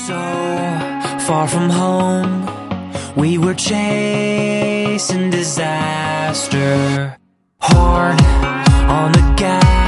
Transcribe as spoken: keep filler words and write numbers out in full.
So far from home, we were chasing disaster. Hard on the gas,